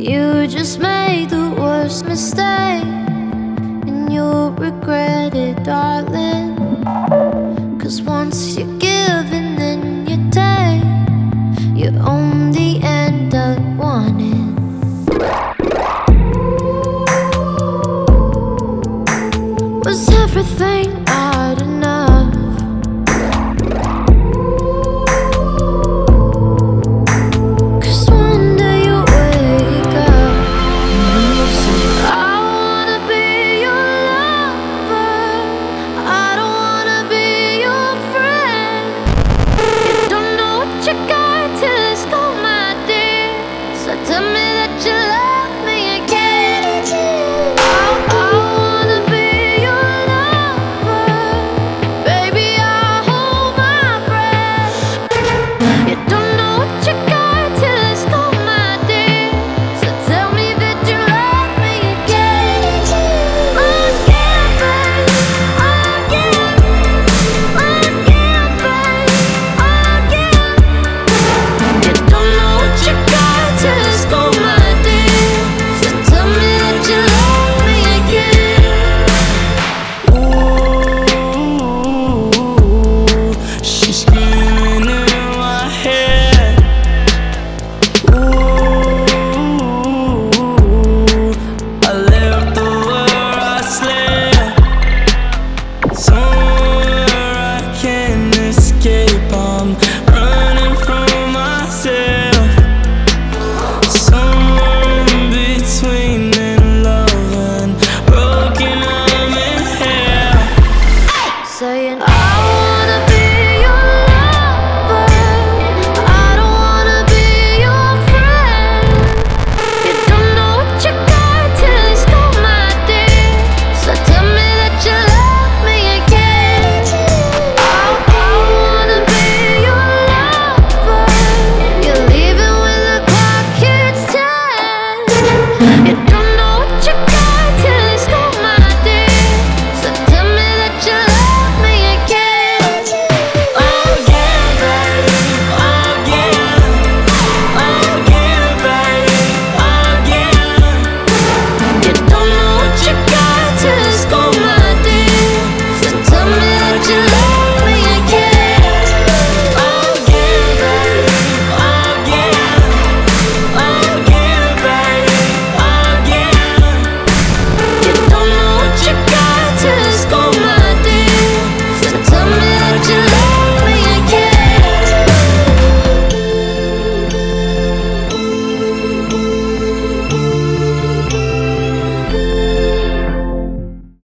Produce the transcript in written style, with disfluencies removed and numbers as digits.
You just made the worst mistake, and you'll regret it, darling. 'Cause once you give and then you take, you only end up wanting. Was everything not enough? 'Cause one day you wake up and you say, I wanna be your lover, I don't wanna be your friend. You don't know what you got till it's gone, my dear. So tell me that you love me again. I wanna be your lover, baby, I'll hold my breath. You don't know what you got till it's gone, my dear. So tell me that you love me again. Again, babe, again, again, babe, again. You don't know what you got till it's gone, my dear. So tell me that you love me again. Ooh, she's screaming in my head. Ooh, I left where I slept, somewhere I can't escape. I'm running from myself, somewhere in between in love and broken. I'm in hell. Saying I